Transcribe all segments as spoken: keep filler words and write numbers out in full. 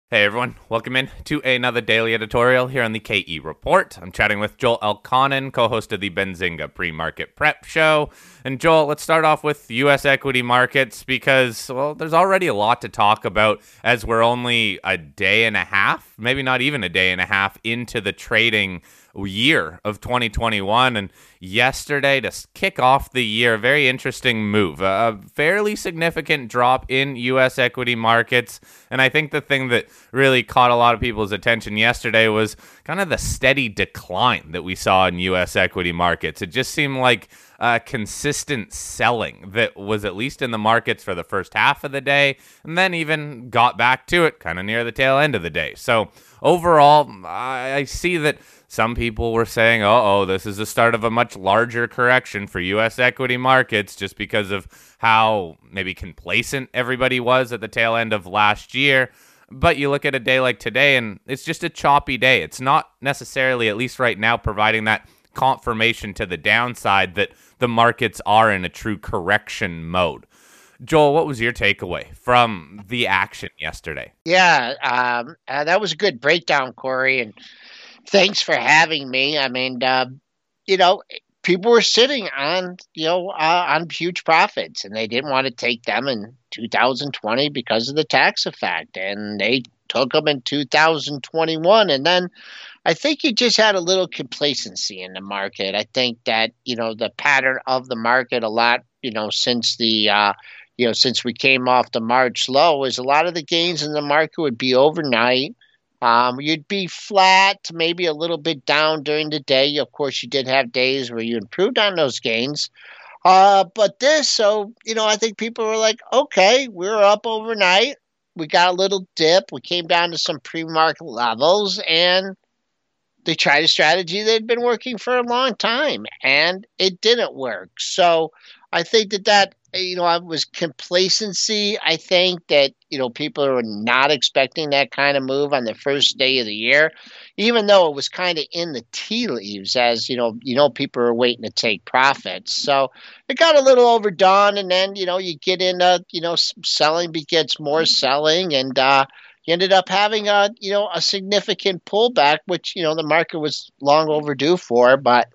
Hey everyone, welcome in to another daily editorial here on the K E Report. I'm chatting with Joel Elconin, co-host of the Benzinga Pre-Market Prep Show. And Joel, let's start off with U S equity markets because, well, there's already a lot to talk about as we're only a day and a half, maybe not even a day and a half into the trading year of twenty twenty-one. And yesterday, to kick off the year, a very interesting move, a fairly significant drop in U S equity markets. And I think the thing that really caught a lot of people's attention yesterday was kind of the steady decline that we saw in U S equity markets. It just seemed like uh, consistent selling that was at least in the markets for the first half of the day, and then even got back to it kind of near the tail end of the day. So overall, I, I see that some people were saying, oh, this is the start of a much larger correction for U S equity markets just because of how maybe complacent everybody was at the tail end of last year. But you look at a day like today, and it's just a choppy day. It's not necessarily, at least right now, providing that confirmation to the downside that the markets are in a true correction mode. Joel, what was your takeaway from the action yesterday? Yeah, um, uh, that was a good breakdown, Corey, and thanks for having me. I mean, uh, you know, people were sitting on, you know, uh, on huge profits, and they didn't want to take them in two thousand twenty because of the tax effect, and they took them in two thousand twenty-one, and then I think you just had a little complacency in the market. I think that, you know, the pattern of the market a lot, you know, since the uh, you know, since we came off the March low, is a lot of the gains in the market would be overnight. Um, you'd be flat, maybe a little bit down during the day. Of course, you did have days where you improved on those gains. Uh, but this, so, you know, I think people were like, okay, we were up overnight. We got a little dip. We came down to some pre-market levels, and they tried a strategy that had been working for a long time, and it didn't work. So I think that that you know I was complacency. I think that you know people are not expecting that kind of move on the first day of the year, even though it was kind of in the tea leaves, as you know you know people are waiting to take profits. So it got a little overdone, and then you know you get into you know selling begets more selling, and uh, you ended up having a you know a significant pullback, which you know the market was long overdue for, but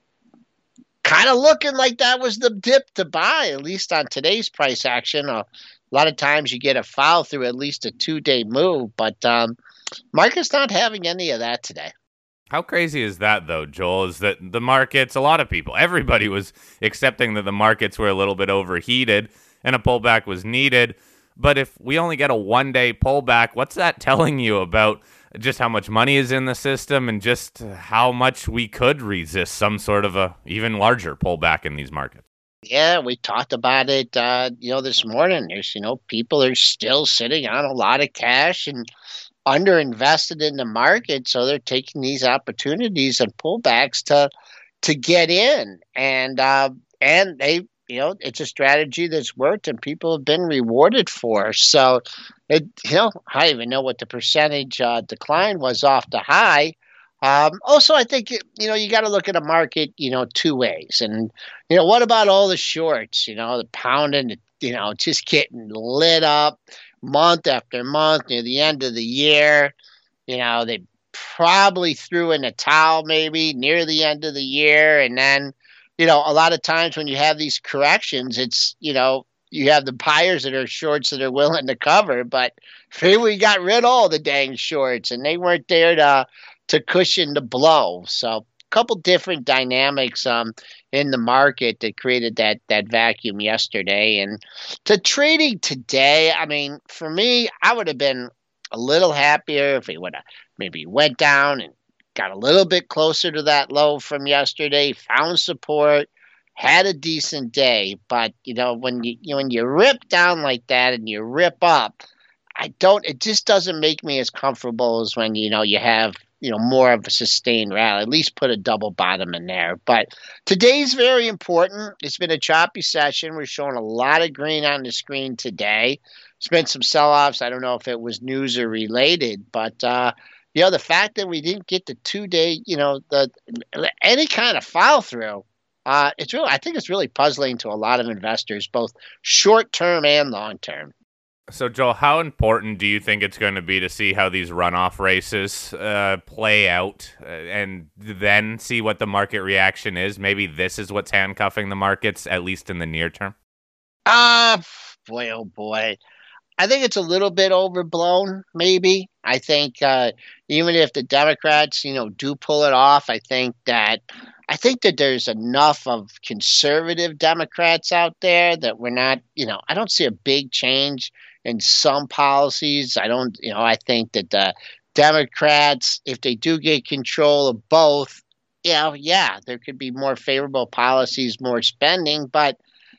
kind of looking like that was the dip to buy, at least on today's price action. Uh, a lot of times you get a follow through at least a two day move, but um, market's not having any of that today. How crazy is that, though, Joel? Is that the markets, a lot of people, everybody was accepting that the markets were a little bit overheated and a pullback was needed. But if we only get a one day pullback, what's that telling you about just how much money is in the system and just how much we could resist some sort of a even larger pullback in these markets? Yeah, we talked about it, uh, you know, this morning. There's, you know, people are still sitting on a lot of cash and underinvested in the market, so they're taking these opportunities and pullbacks to to get in, and uh, and they, you know, it's a strategy that's worked, and people have been rewarded for. So, it, you know, I don't even know what the percentage uh, decline was off the high. Um, also, I think it- you know you got to look at a market, you know, two ways, and you know, what about all the shorts? You know, the pounding, you know, just getting lit up month after month near the end of the year. You know, they probably threw in a towel maybe near the end of the year. And then, you know, a lot of times when you have these corrections, it's, you know, you have the buyers that are shorts that are willing to cover, but maybe we got rid of all the dang shorts and they weren't there to to cushion the blow. So a couple different dynamics um in the market that created that that vacuum yesterday. And to trading today, I mean, for me, I would have been a little happier if it would have maybe went down and got a little bit closer to that low from yesterday, found support, had a decent day. But you know, when you, you know, when you rip down like that and you rip up, I don't. It just doesn't make me as comfortable as when you know you have you know more of a sustained rally. At least put a double bottom in there. But today's very important. It's been a choppy session. We're showing a lot of green on the screen today. There's been some sell-offs. I don't know if it was news or related, but uh, you know the fact that we didn't get the two-day, you know, the any kind of follow through. Uh, it's really, I think it's really puzzling to a lot of investors, both short term and long term. So, Joel, how important do you think it's going to be to see how these runoff races uh, play out uh, and then see what the market reaction is? Maybe this is what's handcuffing the markets, at least in the near term. Ah, boy, oh boy. I think it's a little bit overblown, maybe. I think uh, even if the Democrats, you know, do pull it off, I think that I think that there's enough of conservative Democrats out there that we're not, you know, I don't see a big change in some policies. I don't, you know, I think that the Democrats, if they do get control of both, you know, yeah, there could be more favorable policies, more spending, but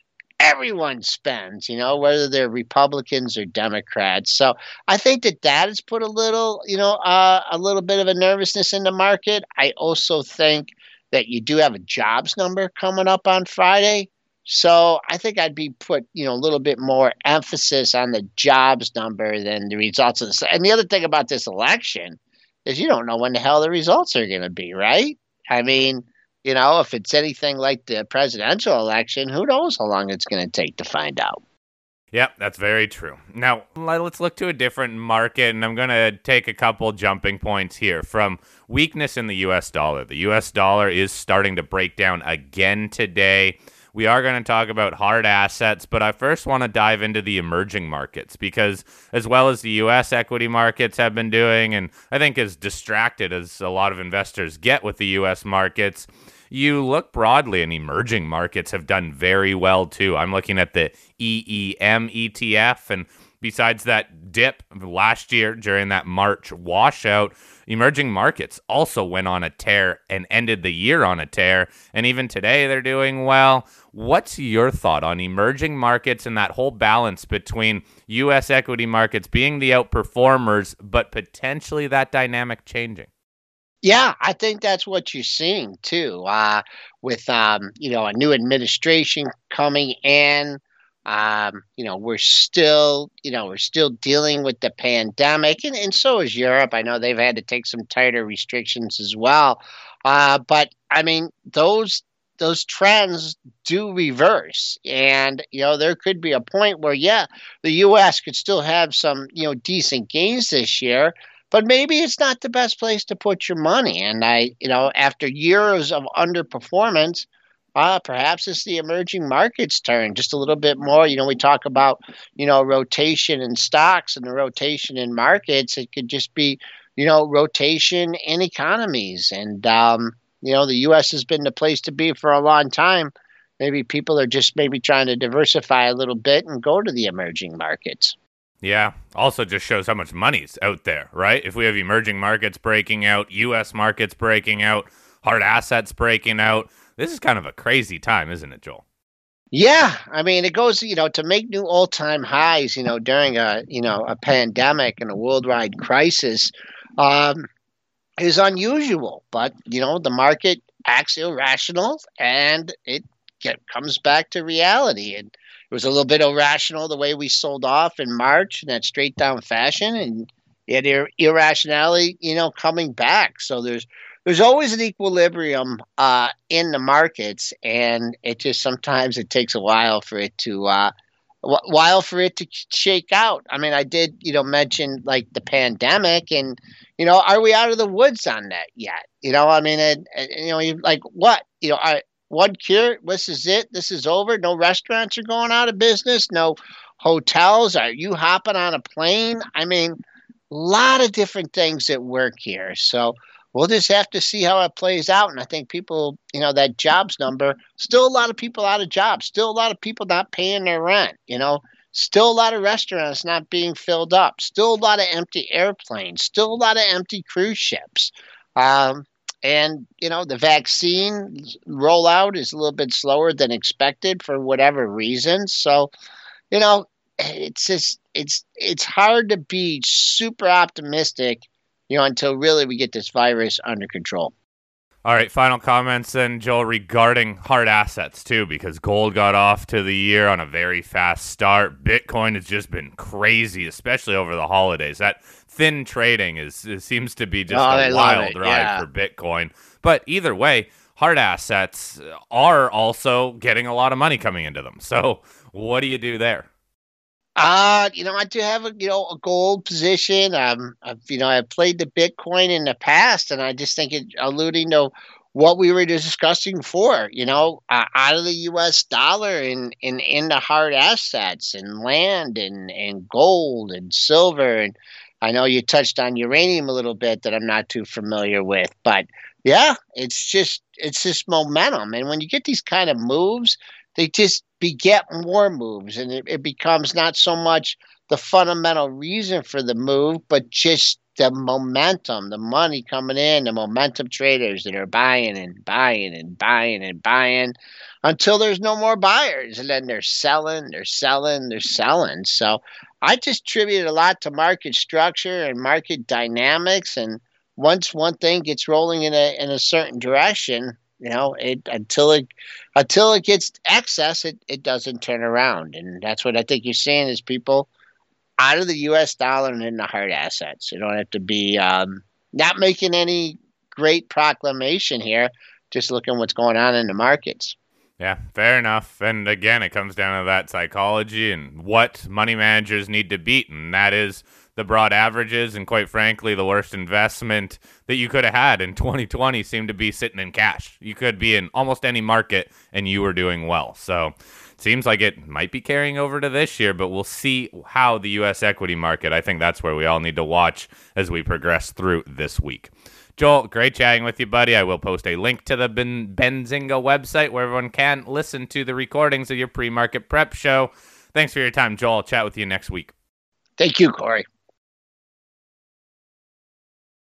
everyone spends, you know, whether they're Republicans or Democrats. So I think that that has put a little, you know, uh, a little bit of a nervousness in the market. I also think that you do have a jobs number coming up on Friday. So I think I'd be put, you know, a little bit more emphasis on the jobs number than the results of this. And the other thing about this election is you don't know when the hell the results are going to be, right? I mean, you know, if it's anything like the presidential election, who knows how long it's going to take to find out. Yep, that's very true. Now, let's look to a different market, and I'm going to take a couple jumping points here from weakness in the U S dollar. The U S dollar is starting to break down again today. We are going to talk about hard assets, but I first want to dive into the emerging markets because as well as the U S equity markets have been doing, and I think as distracted as a lot of investors get with the U S markets, you look broadly and emerging markets have done very well too. I'm looking at the E E M E T F, and besides that dip last year during that March washout, emerging markets also went on a tear and ended the year on a tear. And even today, they're doing well. What's your thought on emerging markets and that whole balance between U S equity markets being the outperformers, but potentially that dynamic changing? Yeah, I think that's what you're seeing too. Uh, with um, you know, a new administration coming in, um, you know, we're still, you know, we're still dealing with the pandemic, and, and so is Europe. I know they've had to take some tighter restrictions as well. Uh, but I mean, those those trends do reverse, and you know, there could be a point where, yeah, the U S could still have some, you know, decent gains this year, but maybe it's not the best place to put your money. And I, you know, after years of underperformance, uh, perhaps it's the emerging markets turn just a little bit more. You know, we talk about, you know, rotation in stocks and the rotation in markets. It could just be, you know, rotation in economies. And, um, you know, the U S has been the place to be for a long time. Maybe people are just maybe trying to diversify a little bit and go to the emerging markets. Yeah, also just shows how much money's out there, right? If we have emerging markets breaking out, U S markets breaking out, hard assets breaking out, this is kind of a crazy time, isn't it, Joel? Yeah, I mean, it goes, you know, to make new all-time highs, you know, during a, you know, a pandemic and a worldwide crisis, um, is unusual. But you know, the market acts irrational, and it get, comes back to reality. And it was a little bit irrational the way we sold off in March in that straight down fashion, and yet ir- irrationality, you know, coming back. So there's there's always an equilibrium uh, in the markets, and it just sometimes it takes a while for it to uh, wh- while for it to shake out. I mean, I did, you know, mention like the pandemic, and you know, are we out of the woods on that yet? You know, I mean, and, and, you know, you like what? You know, I, one cure, this is it. This is over. No restaurants are going out of business. No hotels. Are you hopping on a plane? I mean, a lot of different things at work here. So we'll just have to see how it plays out. And I think people, you know, that jobs number, still a lot of people out of jobs, still a lot of people not paying their rent, you know, still a lot of restaurants not being filled up, still a lot of empty airplanes, still a lot of empty cruise ships. Um, and, you know, the vaccine rollout is a little bit slower than expected for whatever reason. So, you know, it's just, it's, it's hard to be super optimistic, you know, until really we get this virus under control. All right, final comments then, Joel, regarding hard assets too, because gold got off to the year on a very fast start. Bitcoin has just been crazy, especially over the holidays. That thin trading is it seems to be just Oh, a they love wild it, ride yeah. for Bitcoin. But either way, hard assets are also getting a lot of money coming into them. So what do you do there? Uh, you know, I do have a you know a gold position. Um, I've, you know, I've played the Bitcoin in the past, and I just think it alluding to what we were discussing before. You know, uh, out of the U S dollar and in into hard assets and land and and gold and silver. And I know you touched on uranium a little bit that I'm not too familiar with, but yeah, it's just it's just momentum. And when you get these kind of moves, they just beget more moves, and it, it becomes not so much the fundamental reason for the move, but just the momentum, the money coming in, the momentum traders that are buying and buying and buying and buying until there's no more buyers. And then they're selling, they're selling, they're selling. So I just attribute a lot to market structure and market dynamics. And once one thing gets rolling in a in a certain direction, you know, it until it until it gets excess, it, it doesn't turn around. And that's what I think you're seeing is people out of the U S dollar and into hard assets. You don't have to be um, not making any great proclamation here, just looking what's going on in the markets. Yeah, fair enough. And again, it comes down to that psychology and what money managers need to beat, and that is the broad averages. And quite frankly, the worst investment that you could have had in twenty twenty seemed to be sitting in cash. You could be in almost any market and you were doing well. So it seems like it might be carrying over to this year, but we'll see how the U S equity market, I think that's where we all need to watch as we progress through this week. Joel, great chatting with you, buddy. I will post a link to the Ben- Benzinga website where everyone can listen to the recordings of your pre-market prep show. Thanks for your time, Joel. I'll chat with you next week. Thank you, Corey.